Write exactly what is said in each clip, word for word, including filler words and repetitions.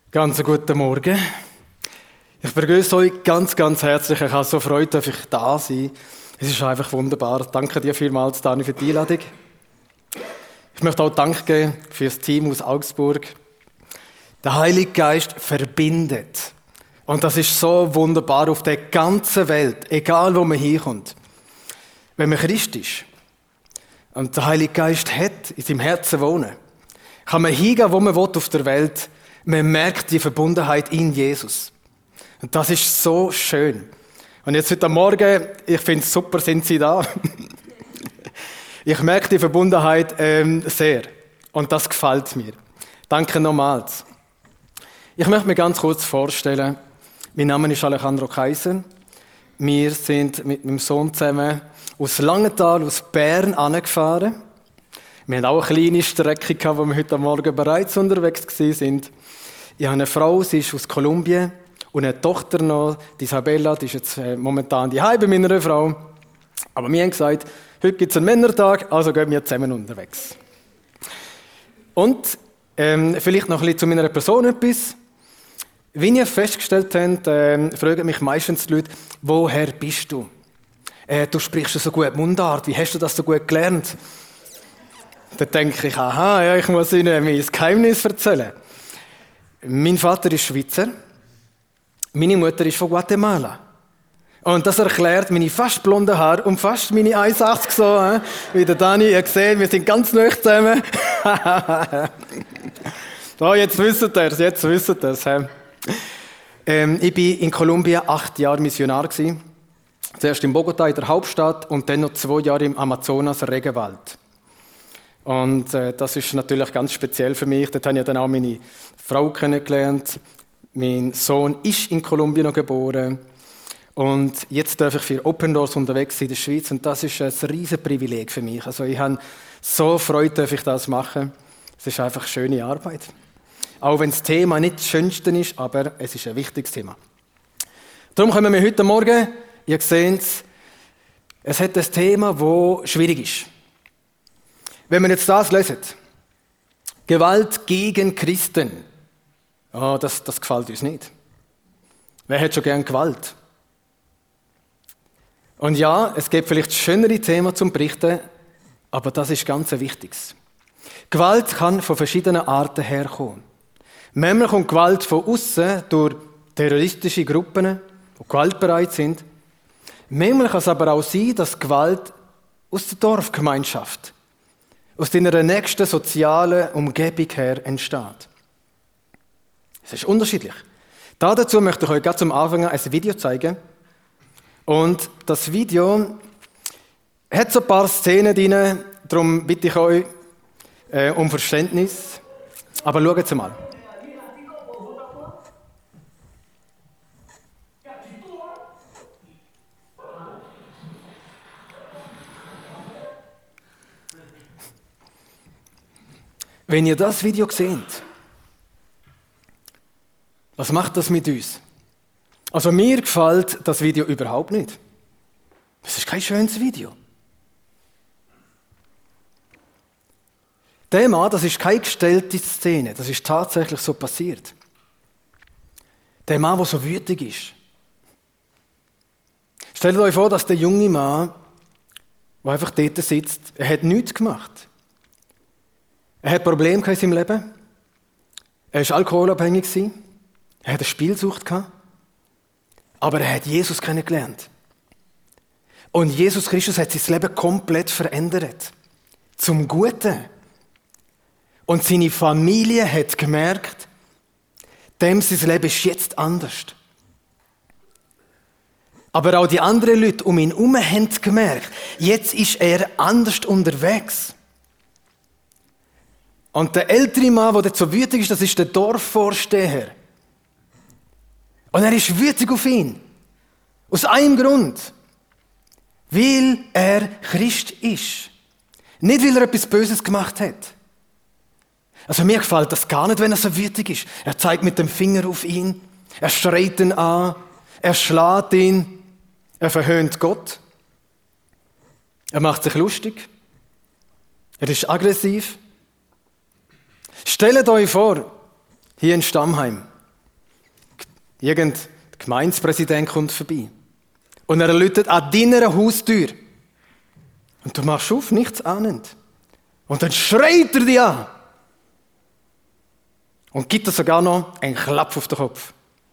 Ganz guten Morgen. Ich begrüße euch ganz, ganz herzlich. Ich habe so Freude, dass ich da sein. Es ist einfach wunderbar. Danke dir vielmals, Dani, für die Einladung. Ich möchte auch Dank geben für das Team aus Augsburg. Der Heilige Geist verbindet. Und das ist so wunderbar auf der ganzen Welt, egal wo man hinkommt. Wenn man Christ ist und der Heilige Geist hat, in seinem Herzen wohnen, kann man hingehen, wo man will auf der Welt. Man merkt die Verbundenheit in Jesus. Und das ist so schön. Und jetzt heute Morgen, ich finde es super, sind Sie da. Ich merke die Verbundenheit ähm, sehr. Und das gefällt mir. Danke nochmals. Ich möchte mir ganz kurz vorstellen. Mein Name ist Alejandro Kaiser. Wir sind mit meinem Sohn zusammen aus Langenthal, aus Bern angefahren. Wir haben auch eine kleine Strecke gehabt, wo wir heute Morgen bereits unterwegs waren. Ich habe eine Frau, sie ist aus Kolumbien, und eine Tochter noch, die Isabella, die ist jetzt momentan die bei meiner Frau. Aber wir haben gesagt, heute gibt es einen Männertag, also gehen wir zusammen unterwegs. Und ähm, vielleicht noch ein bisschen zu meiner Person etwas. Wie ihr festgestellt habt, äh, fragen mich meistens die Leute, woher bist du? Äh, du sprichst so gut Mundart, wie hast du das so gut gelernt? Dann denke ich, aha, ja, ich muss Ihnen mein Geheimnis erzählen. Mein Vater ist Schweizer, meine Mutter ist von Guatemala. Und das erklärt meine fast blonden Haare und fast meine eins Komma achtzig so, äh? Wie der Dani, ihr seht, wir sind ganz nah zusammen. So, jetzt wisst ihr es, jetzt wisst ihr es. Äh? Ähm, ich war in Kolumbien acht Jahre Missionar gewesen. Zuerst in Bogotá, in der Hauptstadt, und dann noch zwei Jahre im Amazonas, Regenwald. Und äh, das ist natürlich ganz speziell für mich. Dort habe ich dann auch meine Frau kennengelernt. Mein Sohn ist in Kolumbien noch geboren. Und jetzt darf ich für Open Doors unterwegs sein in der Schweiz. Und das ist ein riesen Privileg für mich. Also ich habe so Freude, dass ich das machen. Es ist einfach eine schöne Arbeit. Auch wenn das Thema nicht das Schönste ist, aber es ist ein wichtiges Thema. Darum kommen wir heute Morgen, ihr seht es, es hat ein Thema, das schwierig ist. Wenn wir jetzt das lesen, Gewalt gegen Christen, oh, das, das gefällt uns nicht. Wer hat schon gern Gewalt? Und ja, es gibt vielleicht schönere Themen zum Berichten, aber das ist ganz ein wichtiges. Gewalt kann von verschiedenen Arten herkommen. Manchmal kommt Gewalt von außen durch terroristische Gruppen, die gewaltbereit sind. Manchmal kann es aber auch sein, dass Gewalt aus der Dorfgemeinschaft, aus deiner nächsten sozialen Umgebung her entsteht. Es ist unterschiedlich. Dazu möchte ich euch ganz am Anfang ein Video zeigen. Und das Video hat so ein paar Szenen drin, darum bitte ich euch äh, um Verständnis. Aber schaut es mal. Wenn ihr das Video seht, was macht das mit uns? Also mir gefällt das Video überhaupt nicht. Es ist kein schönes Video. Der Mann, das ist keine gestellte Szene, das ist tatsächlich so passiert. Der Mann, der so wütig ist. Stellt euch vor, dass der junge Mann, der einfach dort sitzt, er hat nichts gemacht. Er hat Probleme in seinem Leben. Er war alkoholabhängig. Er hat eine Spielsucht gehabt. Aber er hat Jesus kennengelernt. Und Jesus Christus hat sein Leben komplett verändert. Zum Guten. Und seine Familie hat gemerkt, dem sein Leben ist jetzt anders. Aber auch die anderen Leute um ihn herum haben gemerkt, jetzt ist er anders unterwegs. Und der ältere Mann, der dort so wütig ist, das ist der Dorfvorsteher. Und er ist wütig auf ihn. Aus einem Grund. Weil er Christ ist. Nicht, weil er etwas Böses gemacht hat. Also mir gefällt das gar nicht, wenn er so wütig ist. Er zeigt mit dem Finger auf ihn. Er schreit ihn an. Er schlägt ihn. Er verhöhnt Gott. Er macht sich lustig. Er ist aggressiv. Stellt euch vor, hier in Stammheim, Irgendein Gemeindepräsident kommt vorbei. Und er läutet an deiner Haustür. Und du machst auf, nichts ahnend. Und dann schreit er dich an. Und gibt dir sogar noch einen Klapp auf den Kopf.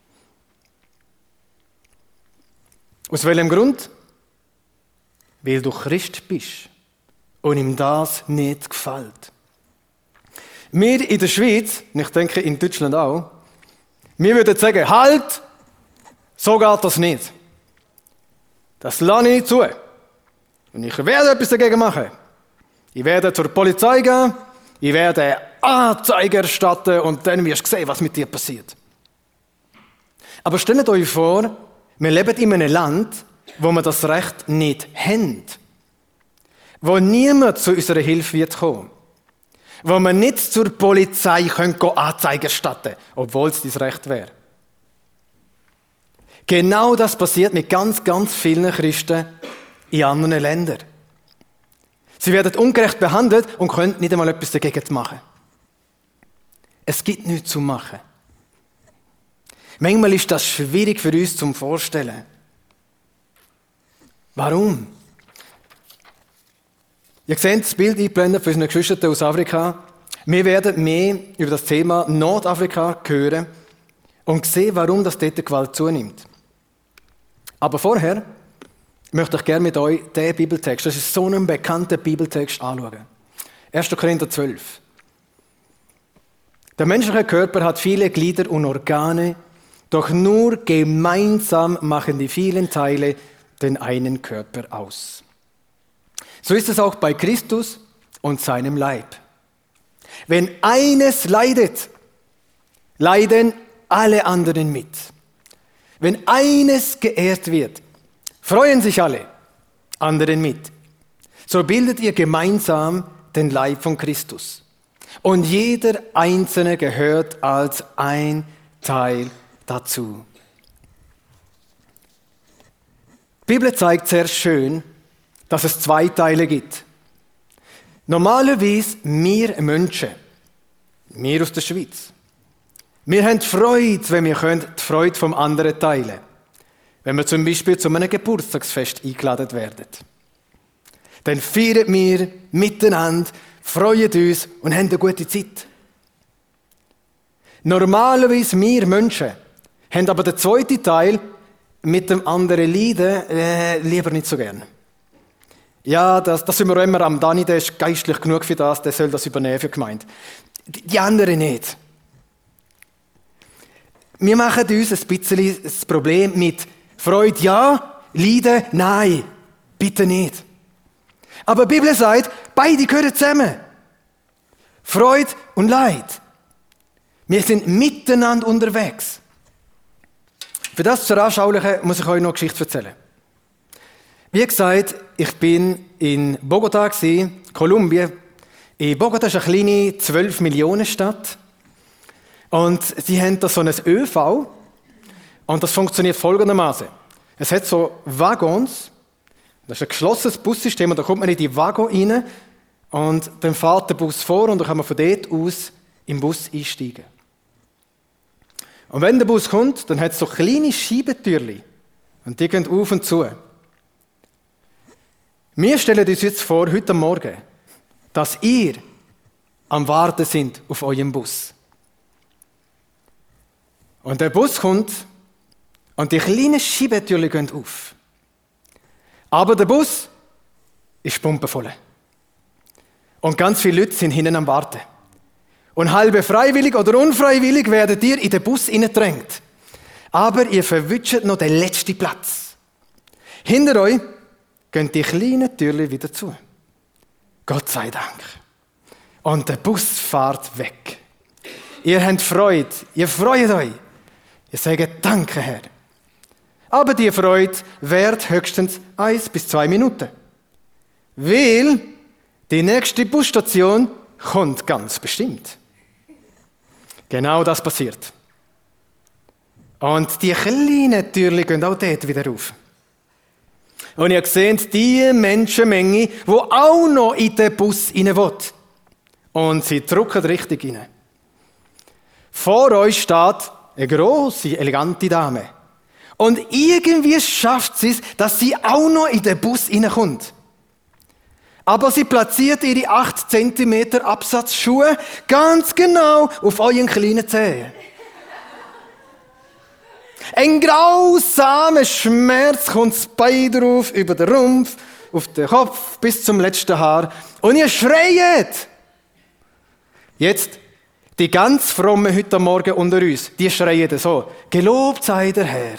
Aus welchem Grund? Weil du Christ bist und ihm das nicht gefällt. Wir in der Schweiz, und ich denke in Deutschland auch, wir würden sagen, halt, so geht das nicht. Das lasse ich zu. Und ich werde etwas dagegen machen. Ich werde zur Polizei gehen, ich werde Anzeige erstatten und dann wirst du sehen, was mit dir passiert. Aber stellt euch vor, wir leben in einem Land, wo wir das Recht nicht haben. Wo niemand zu unserer Hilfe wird kommen. Wo wir nicht zur Polizei können Anzeige erstatten können, obwohl es dein Recht wäre. Genau das passiert mit ganz, ganz vielen Christen in anderen Ländern. Sie werden ungerecht behandelt und können nicht einmal etwas dagegen machen. Es gibt nichts zu machen. Manchmal ist das schwierig für uns zum Vorstellen. Warum? Ihr seht das Bild eingeblendet für unsere Geschwister aus Afrika. Wir werden mehr über das Thema Nordafrika hören und sehen, warum das dort die Gewalt zunimmt. Aber vorher möchte ich gerne mit euch diesen Bibeltext, das ist so ein bekannter Bibeltext, anschauen. erster Korinther zwölf. Der menschliche Körper hat viele Glieder und Organe, doch nur gemeinsam machen die vielen Teile den einen Körper aus. So ist es auch bei Christus und seinem Leib. Wenn eines leidet, leiden alle anderen mit. Wenn eines geehrt wird, freuen sich alle anderen mit. So bildet ihr gemeinsam den Leib von Christus. Und jeder Einzelne gehört als ein Teil dazu. Die Bibel zeigt sehr schön, dass es zwei Teile gibt. Normalerweise wir Menschen, wir aus der Schweiz, wir haben Freude, wenn wir die Freude vom anderen teilen können. Wenn wir zum Beispiel zu einem Geburtstagsfest eingeladen werden. Dann feiern wir miteinander, freuen uns und haben eine gute Zeit. Normalerweise wir Menschen haben aber den zweiten Teil mit dem anderen Leiden äh, lieber nicht so gern. Ja, das, das sind wir auch immer am Dani, der ist geistlich genug für das, der soll das übernehmen für die Gemeinde. Die anderen nicht. Wir machen uns ein bisschen das Problem mit Freude ja, Leiden nein, bitte nicht. Aber die Bibel sagt, beide gehören zusammen. Freude und Leid. Wir sind miteinander unterwegs. Für das zu veranschaulichen, muss ich euch noch eine Geschichte erzählen. Wie gesagt, ich bin in Bogotá, Kolumbien. In Bogotá ist eine kleine zwölf Millionen Stadt. Und sie haben da so ein ÖV. Und das funktioniert folgendermaßen. Es hat so Waggons. Das ist ein geschlossenes Bussystem. Und da kommt man in die Waggon rein. Und dann fährt der Bus vor. Und dann kann man von dort aus im Bus einsteigen. Und wenn der Bus kommt, dann hat es so kleine Schiebetürchen. Und die gehen auf und zu. Wir stellen uns jetzt vor, heute Morgen, dass ihr am Warten sind auf eurem Bus. Und der Bus kommt und die kleinen Schiebetürchen gehen auf. Aber der Bus ist pumpenvoll. Und ganz viele Leute sind hinten am Warten. Und halbe freiwillig oder unfreiwillig werdet ihr in den Bus hineingedrängt. Aber ihr verwünscht noch den letzten Platz. Hinter euch gehen die kleinen Türchen wieder zu. Gott sei Dank. Und der Bus fährt weg. Ihr habt Freude, ihr freut euch. Ihr sagt Danke, Herr. Aber die Freude währt höchstens eins bis zwei Minuten. Weil die nächste Busstation kommt ganz bestimmt. Genau das passiert. Und die kleinen Türchen gehen auch dort wieder auf. Und ihr seht die Menschenmenge, die auch noch in den Bus rein will. Und sie drücken richtig rein. Vor euch steht eine grosse, elegante Dame. Und irgendwie schafft sie es, dass sie auch noch in den Bus reinkommt. Aber sie platziert ihre acht Zentimeter Absatzschuhe ganz genau auf euren kleinen Zehen. Ein grausamer Schmerz kommt das Bein drauf, über den Rumpf, auf den Kopf, bis zum letzten Haar. Und ihr schreit! Jetzt, die ganz frommen heute Morgen unter uns, die schreien so: Gelobt sei der Herr.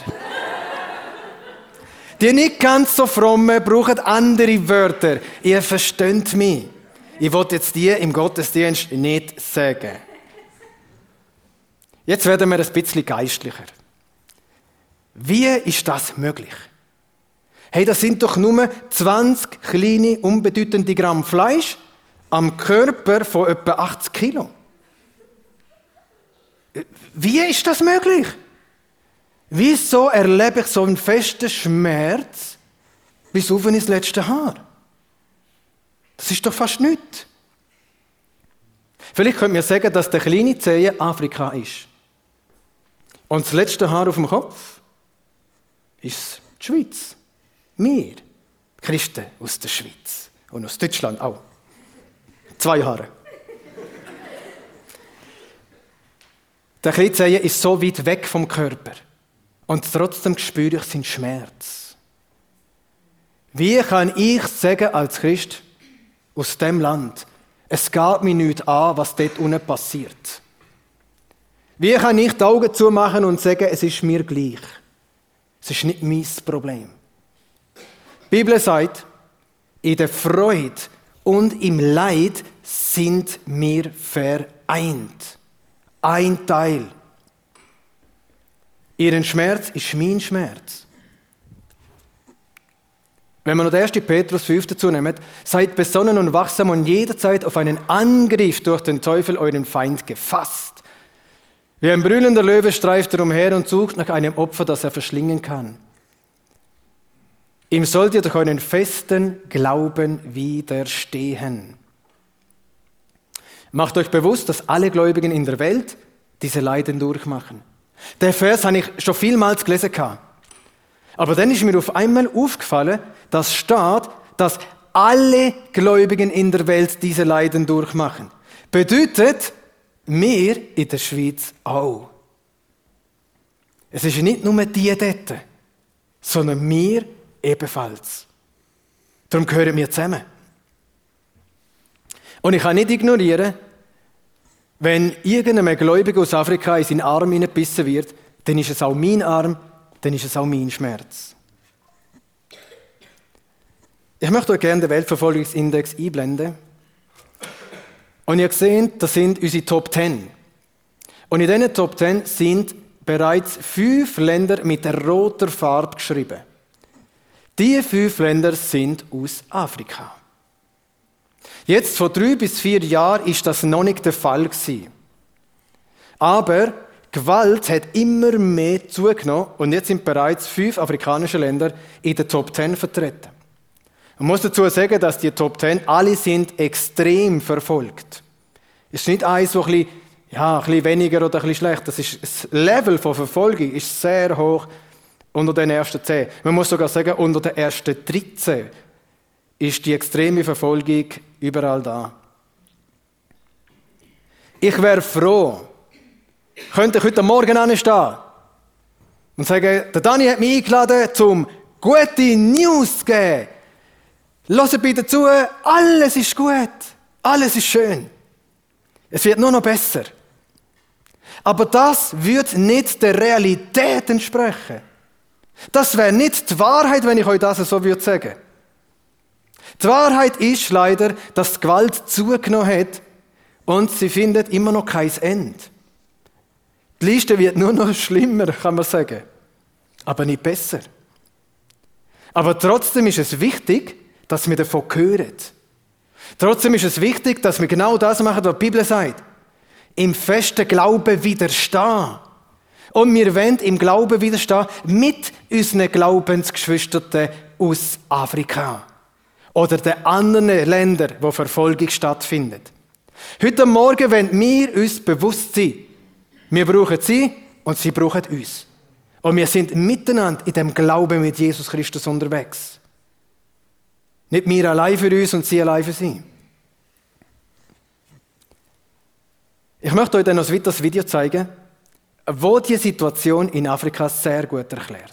Die nicht ganz so frommen brauchen andere Wörter. Ihr versteht mich. Ich will jetzt die im Gottesdienst nicht sagen. Jetzt werden wir ein bisschen geistlicher. Wie ist das möglich? Hey, das sind doch nur zwanzig kleine, unbedeutende Gramm Fleisch am Körper von etwa achtzig Kilo. Wie ist das möglich? Wieso erlebe ich so einen festen Schmerz bis auf ins letzte Haar? Das ist doch fast nichts. Vielleicht könnte man sagen, dass der kleine Zeh Afrika ist. Und das letzte Haar auf dem Kopf ist die Schweiz. Wir, Christen aus der Schweiz und aus Deutschland auch. Zwei Haare. Der kleine Zeh ist so weit weg vom Körper. Und trotzdem spüre ich seinen Schmerz. Wie kann ich sagen als Christ aus dem Land, es geht mir nichts an, was dort unten passiert? Wie kann ich die Augen zumachen und sagen, es ist mir gleich? Es ist nicht mein Problem. Die Bibel sagt, in der Freude und im Leid sind wir vereint. Ein Teil. Ihren Schmerz ist mein Schmerz. Wenn wir noch den ersten Petrus fünf dazu nehmen, seid besonnen und wachsam und jederzeit auf einen Angriff durch den Teufel, euren Feind, gefasst. Wie ein brüllender Löwe streift er umher und sucht nach einem Opfer, das er verschlingen kann. Ihm sollt ihr durch euren festen Glauben widerstehen. Macht euch bewusst, dass alle Gläubigen in der Welt diese Leiden durchmachen. Den Vers habe ich schon vielmals gelesen. Aber dann ist mir auf einmal aufgefallen, dass steht, dass alle Gläubigen in der Welt diese Leiden durchmachen. Bedeutet, wir in der Schweiz auch. Es ist nicht nur die dort, sondern wir ebenfalls. Darum gehören wir zusammen. Und ich kann nicht ignorieren, wenn irgendein Gläubiger aus Afrika in seinen Arm hineingebissen wird, dann ist es auch mein Arm, dann ist es auch mein Schmerz. Ich möchte euch gerne den Weltverfolgungsindex einblenden. Und ihr seht, das sind unsere Top zehn. Und in diesen Top zehn sind bereits fünf Länder mit roter Farbe geschrieben. Diese fünf Länder sind aus Afrika. Jetzt, vor drei bis vier Jahren, ist das noch nicht der Fall gewesen. Aber Gewalt hat immer mehr zugenommen und jetzt sind bereits fünf afrikanische Länder in den Top zehn vertreten. Man muss dazu sagen, dass die Top zehn alle sind extrem verfolgt. Es ist nicht eins, so ein bisschen, ja, ein bisschen weniger oder ein bisschen schlecht. Das, ist, das Level von Verfolgung ist sehr hoch unter den ersten zehn. Man muss sogar sagen, unter den ersten dreizehn ist die extreme Verfolgung überall da. Ich wäre froh, könnte ich heute Morgen anstehen und sagen, der Dani hat mich eingeladen, um gute News zu geben. Hört bitte zu, alles ist gut, alles ist schön. Es wird nur noch besser. Aber das würde nicht der Realität entsprechen. Das wäre nicht die Wahrheit, wenn ich euch das so würde sagen. Die Wahrheit ist leider, dass die Gewalt zugenommen hat und sie findet immer noch kein Ende. Die Liste wird nur noch schlimmer, kann man sagen. Aber nicht besser. Aber trotzdem ist es wichtig, dass wir davon hören. Trotzdem ist es wichtig, dass wir genau das machen, was die Bibel sagt. Im festen Glauben widerstehen. Und wir wollen im Glauben widerstehen mit unseren Glaubensgeschwistern aus Afrika. Oder den anderen Ländern, wo Verfolgung stattfindet. Heute Morgen wollen wir uns bewusst sein. Wir brauchen sie und sie brauchen uns. Und wir sind miteinander in dem Glauben mit Jesus Christus unterwegs. Nicht wir allein für uns und sie allein für sie. Ich möchte euch dann noch ein weiteres Video zeigen, wo die Situation in Afrika sehr gut erklärt.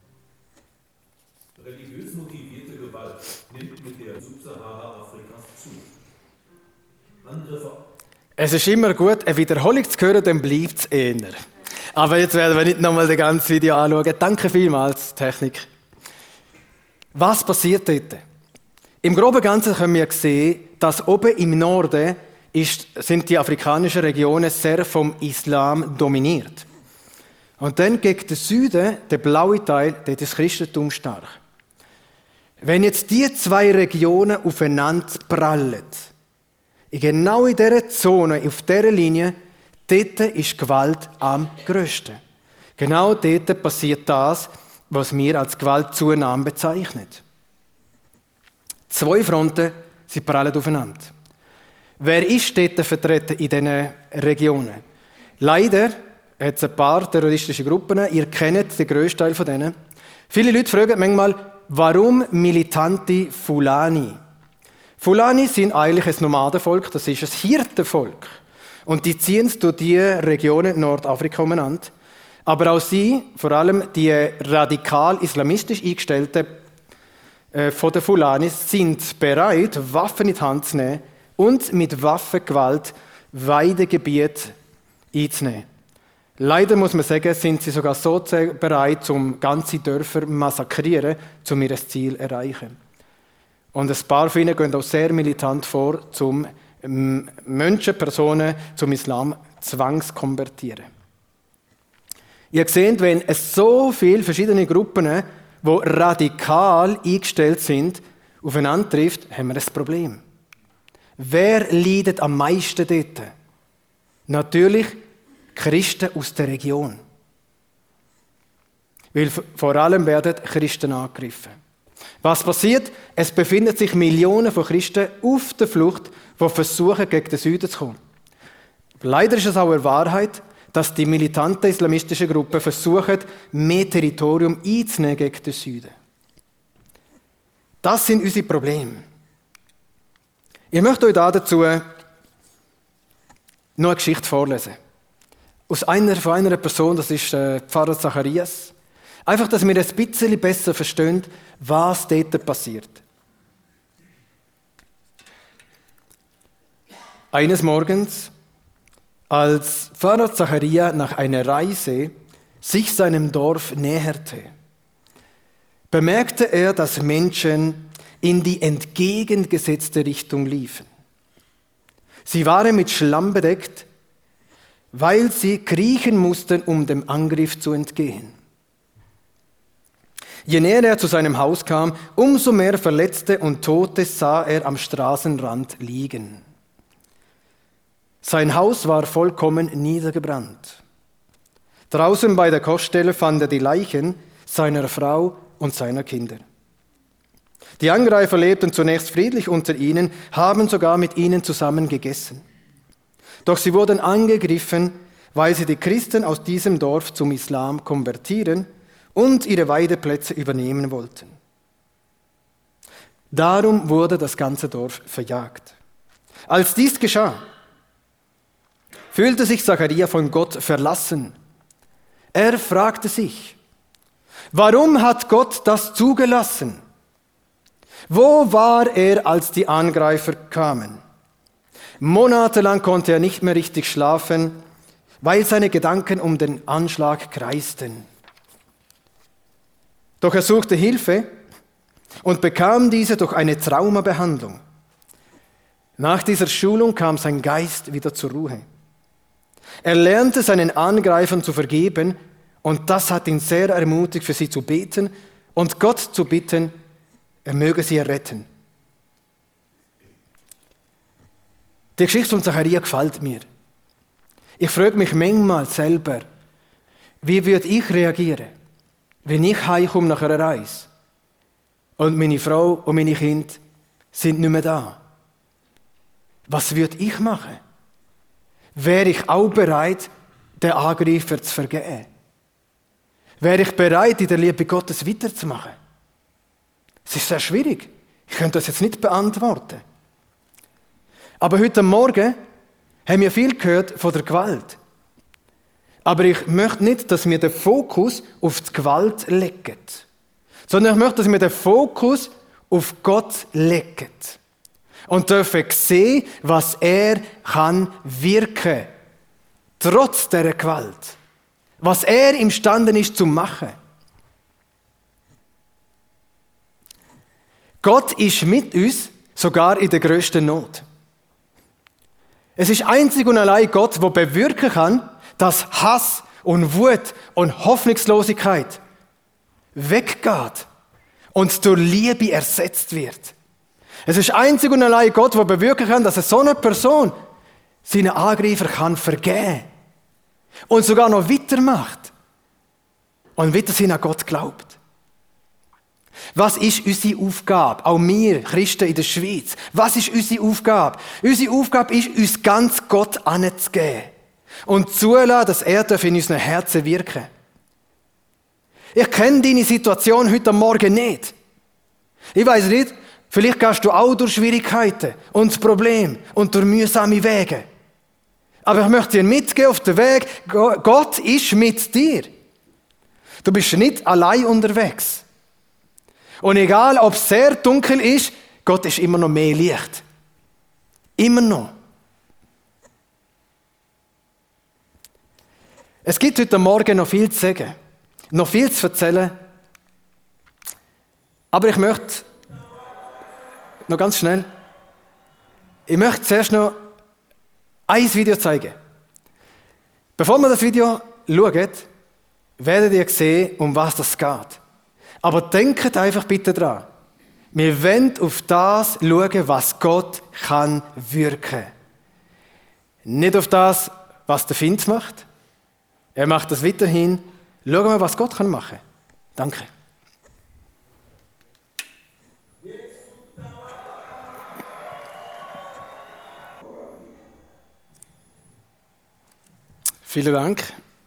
Religiös motivierte Gewalt nimmt mit der Subsahara Afrikas zu. Angriffe. Es ist immer gut, eine Wiederholung zu hören, dann bleibt es eher. Aber jetzt werden wir nicht nochmal das ganze Video anschauen. Danke vielmals, Technik. Was passiert dort? Im Groben und Ganzen können wir sehen, dass oben im Norden ist, sind die afrikanischen Regionen sehr vom Islam dominiert. Und dann gegen den Süden, der blaue Teil, dort ist das Christentum stark. Wenn jetzt die zwei Regionen aufeinander prallen, genau in dieser Zone, auf dieser Linie, dort ist Gewalt am grössten. Genau dort passiert das, was wir als Gewaltzunahme bezeichnen. Zwei Fronten, sie prallen aufeinander. Wer ist dort vertreten in diesen Regionen? Leider hat es ein paar terroristische Gruppen, ihr kennt den grössten Teil von denen. Viele Leute fragen manchmal, warum militante Fulani? Fulani sind eigentlich ein Nomadenvolk, das ist ein Hirtenvolk. Und die ziehen es durch die Regionen Nordafrika umeinander. Aber auch sie, vor allem die radikal islamistisch eingestellten äh, von den Fulanis, sind bereit, Waffen in die Hand zu nehmen und mit Waffengewalt Weidegebiete einzunehmen. Leider muss man sagen, sind sie sogar so bereit, um ganze Dörfer zu massakrieren, um ihr Ziel zu erreichen. Und ein paar von ihnen gehen auch sehr militant vor, um Menschen, Personen zum Islam zwangskonvertieren. Ihr seht, wenn es so viele verschiedene Gruppen, die radikal eingestellt sind, aufeinander trifft, haben wir ein Problem. Wer leidet am meisten dort? Natürlich Christen aus der Region. Weil vor allem werden Christen angegriffen. Was passiert? Es befinden sich Millionen von Christen auf der Flucht, die versuchen, gegen den Süden zu kommen. Leider ist es auch eine Wahrheit, dass die militanten islamistischen Gruppen versuchen, mehr Territorium einzunehmen gegen den Süden. Das sind unsere Probleme. Ich möchte euch dazu noch eine Geschichte vorlesen. Aus einer, von einer Person, das ist äh, Pfarrer Zacharias. Einfach, dass wir ein bisschen besser verstehen, was dort passiert. Eines Morgens, als Pfarrer Zacharia nach einer Reise sich seinem Dorf näherte, bemerkte er, dass Menschen in die entgegengesetzte Richtung liefen. Sie waren mit Schlamm bedeckt, weil sie kriechen mussten, um dem Angriff zu entgehen. Je näher er zu seinem Haus kam, umso mehr Verletzte und Tote sah er am Straßenrand liegen. Sein Haus war vollkommen niedergebrannt. Draußen bei der Koststelle fand er die Leichen seiner Frau und seiner Kinder. Die Angreifer lebten zunächst friedlich unter ihnen, haben sogar mit ihnen zusammen gegessen. Doch sie wurden angegriffen, weil sie die Christen aus diesem Dorf zum Islam konvertieren und ihre Weideplätze übernehmen wollten. Darum wurde das ganze Dorf verjagt. Als dies geschah, fühlte sich Zacharia von Gott verlassen. Er fragte sich, warum hat Gott das zugelassen? Wo war er, als die Angreifer kamen? Monatelang konnte er nicht mehr richtig schlafen, weil seine Gedanken um den Anschlag kreisten. Doch er suchte Hilfe und bekam diese durch eine Traumabehandlung. Nach dieser Schulung kam sein Geist wieder zur Ruhe. Er lernte seinen Angreifern zu vergeben und das hat ihn sehr ermutigt, für sie zu beten und Gott zu bitten, er möge sie erretten. Die Geschichte von Zacharia gefällt mir. Ich frage mich manchmal selber, wie würde ich reagieren, wenn ich heimkomme nach einer Reise und meine Frau und meine Kinder sind nicht mehr da. Was würde ich machen? Wäre ich auch bereit, den Angreifer zu vergeben? Wäre ich bereit, in der Liebe Gottes weiterzumachen? Es ist sehr schwierig. Ich könnte das jetzt nicht beantworten. Aber heute Morgen haben wir viel gehört von der Gewalt. Aber ich möchte nicht, dass wir den Fokus auf die Gewalt legen, sondern ich möchte, dass wir den Fokus auf Gott legen und dürfen sehen, was er kann wirken, trotz dieser Gewalt. Was er imstande ist zu machen. Gott ist mit uns, sogar in der grössten Not. Es ist einzig und allein Gott, der bewirken kann, dass Hass und Wut und Hoffnungslosigkeit weggeht und durch Liebe ersetzt wird. Es ist einzig und allein Gott, der bewirken kann, dass so eine Person seinen Angreifer kann vergeben und sogar noch weitermacht und weiterhin an Gott glaubt. Was ist unsere Aufgabe? Auch wir, Christen in der Schweiz. Was ist unsere Aufgabe? Unsere Aufgabe ist, uns ganz Gott anzugeben und zulassen, dass er in unseren Herzen wirken darf. Ich kenne deine Situation heute Morgen nicht. Ich weiss nicht, vielleicht gehst du auch durch Schwierigkeiten und Probleme und durch mühsame Wege. Aber ich möchte dir mitgeben auf den Weg, Gott ist mit dir. Du bist nicht allein unterwegs. Und egal, ob es sehr dunkel ist, Gott ist immer noch mehr Licht. Immer noch. Es gibt heute Morgen noch viel zu sagen, noch viel zu erzählen. Aber ich möchte, noch ganz schnell, ich möchte zuerst noch ein Video zeigen. Bevor wir das Video schauen, werdet ihr sehen, um was das geht. Aber denkt einfach bitte dran. Wir wollen auf das schauen, was Gott kann wirken. Nicht auf das, was der Find macht. Er macht das weiterhin. Schauen wir, was Gott kann machen. Danke. Vielen Dank.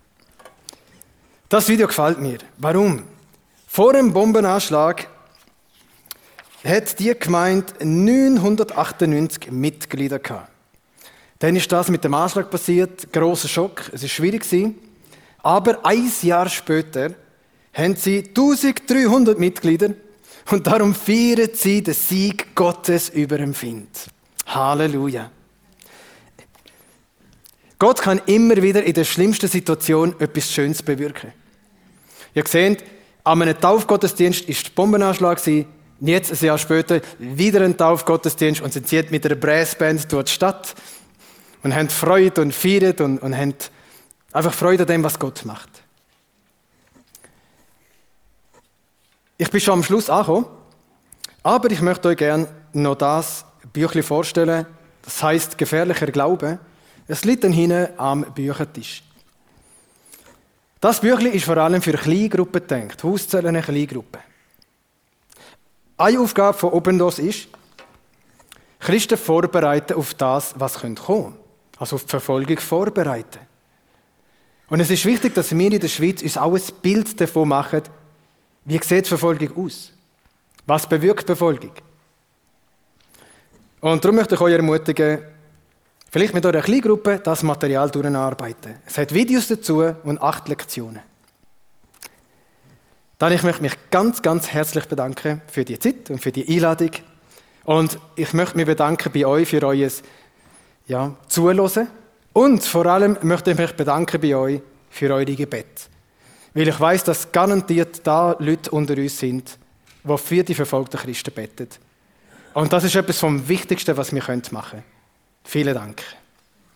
Das Video gefällt mir. Warum? Vor dem Bombenanschlag hat die Gemeinde neunhundertachtundneunzig Mitglieder gehabt. Dann ist das mit dem Anschlag passiert, grosser Schock, es war schwierig. Aber ein Jahr später haben sie eintausenddreihundert Mitglieder und darum feiern sie den Sieg Gottes über den Find. Halleluja. Gott kann immer wieder in der schlimmsten Situation etwas Schönes bewirken. Ihr seht, an einem Taufgottesdienst war der Bombenanschlag, jetzt ein Jahr später wieder ein Taufgottesdienst und sie ziehen mit einer Brassband durch die Stadt und haben Freude und feiern und, und haben einfach Freude an dem, was Gott macht. Ich bin schon am Schluss angekommen, aber ich möchte euch gerne noch das Büchlein vorstellen, das heisst «Gefährlicher Glaube». Es liegt dann hinten am Büchertisch. Das Büchlein ist vor allem für Kleingruppen gedacht, Hauszellen Kleingruppen. Eine Aufgabe von Open Doors ist, Christen vorbereiten auf das, was kommen könnte. Also auf die Verfolgung vorbereiten. Und es ist wichtig, dass wir in der Schweiz uns auch ein Bild davon machen, wie sieht Verfolgung aus? Was bewirkt Verfolgung? Und darum möchte ich euch ermutigen, vielleicht mit eurer Kleingruppe das Material durcharbeiten. Es hat Videos dazu und acht Lektionen. Dann ich möchte mich ganz, ganz herzlich bedanken für die Zeit und für die Einladung. Und ich möchte mich bedanken bei euch für euer ja, Zuhören. Und vor allem möchte ich mich bedanken bei euch für eure Gebet. Weil ich weiss, dass garantiert da Leute unter uns sind, die für die verfolgten Christen beten. Und das ist etwas vom Wichtigsten, was wir machen können. Vielen Dank.